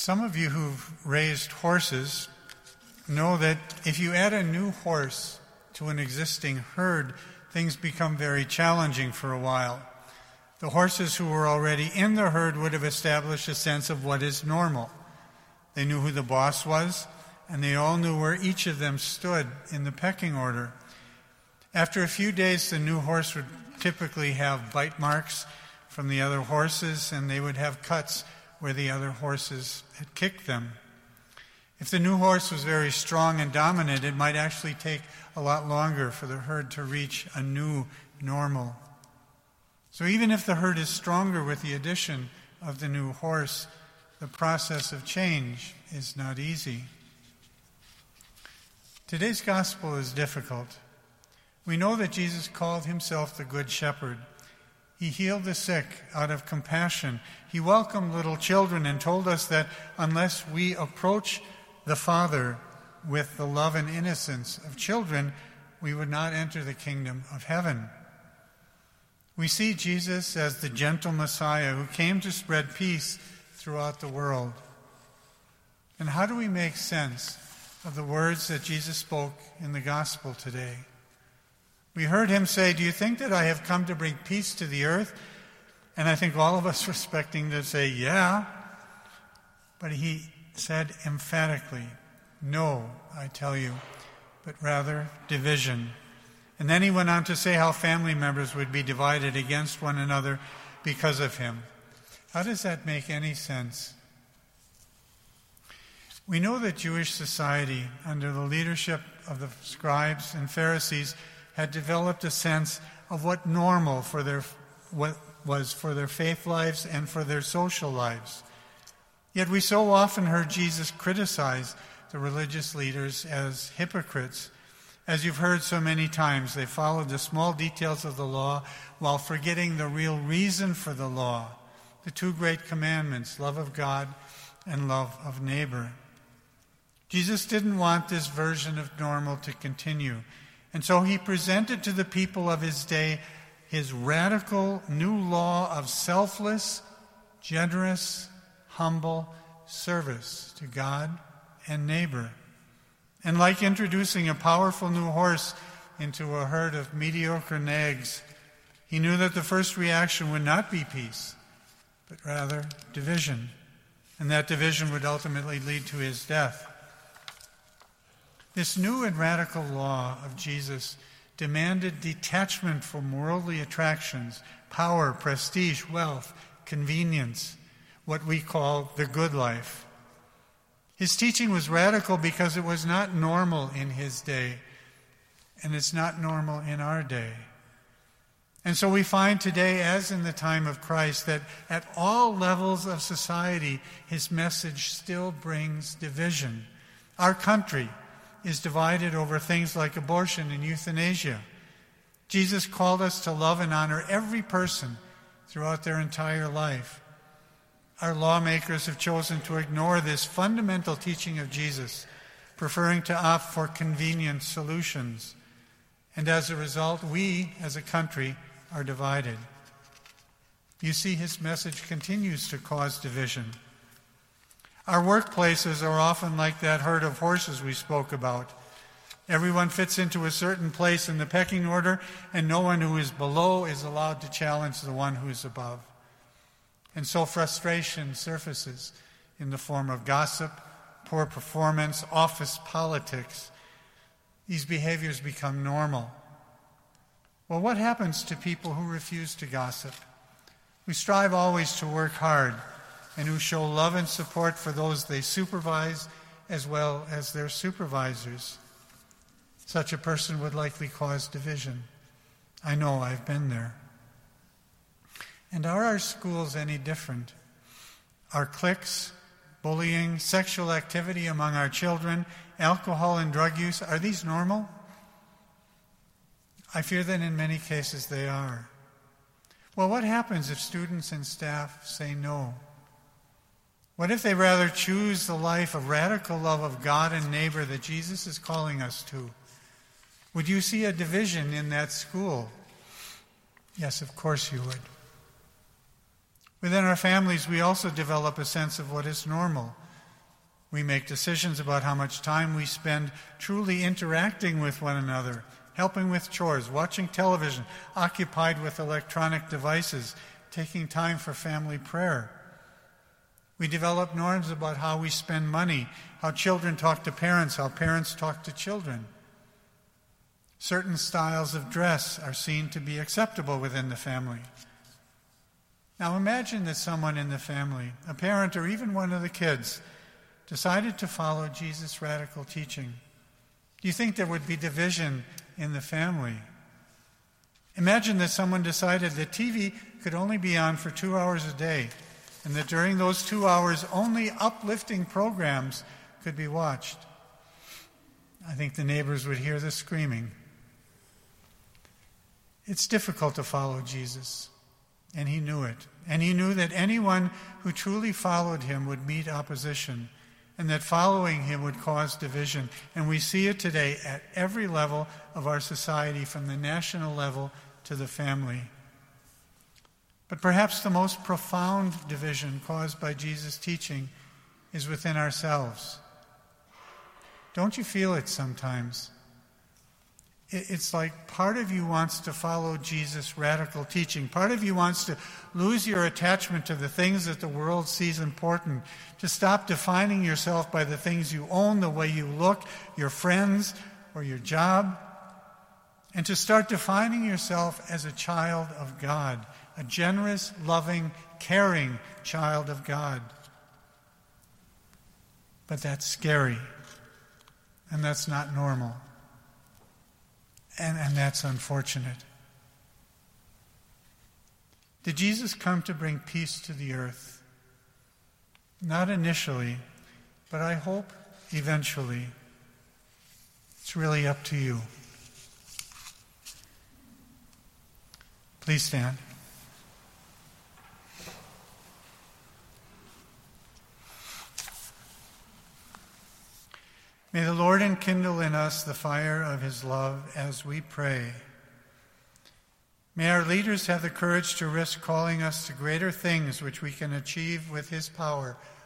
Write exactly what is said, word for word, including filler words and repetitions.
Some of you who've raised horses know that if you add a new horse to an existing herd, things become very challenging for a while. The horses who were already in the herd would have established a sense of what is normal. They knew who the boss was, and they all knew where each of them stood in the pecking order. After a few days, the new horse would typically have bite marks from the other horses, and they would have cuts where the other horses had kicked them. If the new horse was very strong and dominant, it might actually take a lot longer for the herd to reach a new normal. So even if the herd is stronger with the addition of the new horse, the process of change is not easy. Today's gospel is difficult. We know that Jesus called himself the Good Shepherd. He healed the sick out of compassion. He welcomed little children and told us that unless we approach the Father with the love and innocence of children, we would not enter the kingdom of heaven. We see Jesus as the gentle Messiah who came to spread peace throughout the world. And how do we make sense of the words that Jesus spoke in the gospel today? We heard him say, "Do you think that I have come to bring peace to the earth?" And I think all of us were expecting to say, "Yeah." But he said emphatically, "No, I tell you, but rather division." And then he went on to say how family members would be divided against one another because of him. How does that make any sense? We know that Jewish society, under the leadership of the scribes and Pharisees, had developed a sense of what normal for their what was for their faith lives and for their social lives. Yet we so often heard Jesus criticize the religious leaders as hypocrites. As you've heard so many times, they followed the small details of the law while forgetting the real reason for the law, the two great commandments, love of God and love of neighbor. Jesus didn't want this version of normal to continue. And so he presented to the people of his day his radical new law of selfless, generous, humble service to God and neighbor. And like introducing a powerful new horse into a herd of mediocre nags, he knew that the first reaction would not be peace, but rather division. And that division would ultimately lead to his death. This new and radical law of Jesus demanded detachment from worldly attractions, power, prestige, wealth, convenience, what we call the good life. His teaching was radical because it was not normal in his day, and it's not normal in our day. And so we find today, as in the time of Christ, that at all levels of society, his message still brings division. Our country is divided over things like abortion and euthanasia. Jesus called us to love and honor every person throughout their entire life. Our lawmakers have chosen to ignore this fundamental teaching of Jesus, preferring to opt for convenient solutions. And as a result, we, as a country, are divided. You see, his message continues to cause division. Our workplaces are often like that herd of horses we spoke about. Everyone fits into a certain place in the pecking order, and no one who is below is allowed to challenge the one who is above. And so frustration surfaces in the form of gossip, poor performance, office politics. These behaviors become normal. Well, what happens to people who refuse to gossip, who strive always to work hard, and who show love and support for those they supervise as well as their supervisors? Such a person would likely cause division. I know, I've been there. And are our schools any different? Our cliques, bullying, sexual activity among our children, alcohol and drug use, are these normal? I fear that in many cases they are. Well, what happens if students and staff say no? What if they rather choose the life of radical love of God and neighbor that Jesus is calling us to? Would you see a division in that school? Yes, of course you would. Within our families, we also develop a sense of what is normal. We make decisions about how much time we spend truly interacting with one another, helping with chores, watching television, occupied with electronic devices, taking time for family prayer. We develop norms about how we spend money, how children talk to parents, how parents talk to children. Certain styles of dress are seen to be acceptable within the family. Now imagine that someone in the family, a parent or even one of the kids, decided to follow Jesus' radical teaching. Do you think there would be division in the family? Imagine that someone decided that T V could only be on for two hours a day, and that during those two hours only uplifting programs could be watched. I think the neighbors would hear the screaming. It's difficult to follow Jesus, and he knew it. And he knew that anyone who truly followed him would meet opposition, and that following him would cause division. And we see it today at every level of our society, from the national level to the family. But perhaps the most profound division caused by Jesus' teaching is within ourselves. Don't you feel it sometimes? It's like part of you wants to follow Jesus' radical teaching. Part of you wants to lose your attachment to the things that the world sees important, to stop defining yourself by the things you own, the way you look, your friends, or your job, and to start defining yourself as a child of God, a generous, loving, caring child of God. But that's scary, and that's not normal. And, and that's unfortunate. Did Jesus come to bring peace to the earth? Not initially, but I hope eventually. It's really up to you. Please stand. May the Lord enkindle in us the fire of his love as we pray. May our leaders have the courage to risk calling us to greater things which we can achieve with his power